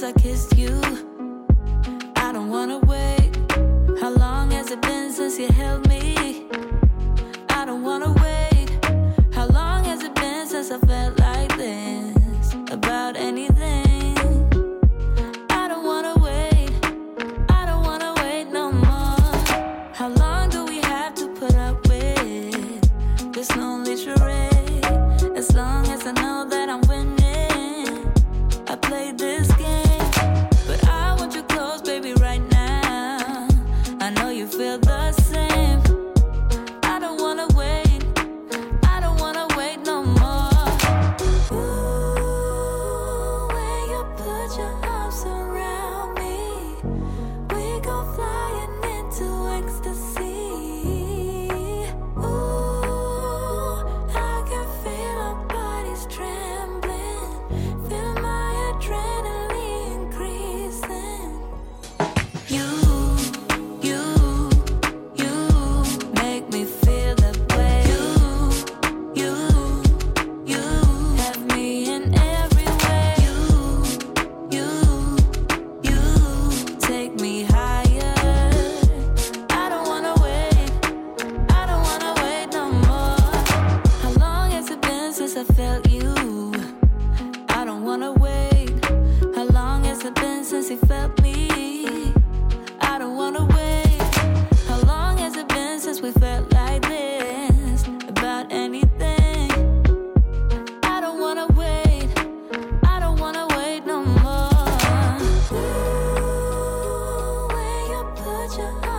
since I kissed you. I don't wanna wait. How long has it been since you held me? I don't wanna wait. How long has it been since I felt like this about anything? I don't wanna wait. I don't wanna wait no more. How long do we have to put up with this lonely charade? As long as I know that I'm winning, I played this game. But I want you close, baby, right now. I know you feel the same. I don't wanna wait. I don't wanna wait no more. Ooh, when you put your arms around me, we go flying into ecstasy. Ooh, I can feel our bodies trembling, feel my adrenaline increasing. You make me feel that way. You have me in every way. You take me higher. I don't wanna wait. I don't wanna wait no more. How long has it been since I felt you? I don't wanna wait. How long has it been since you felt me? I don't wanna wait. How long has it been since we felt like this about anything? I don't wanna wait. I don't wanna wait no more. Ooh, when you put your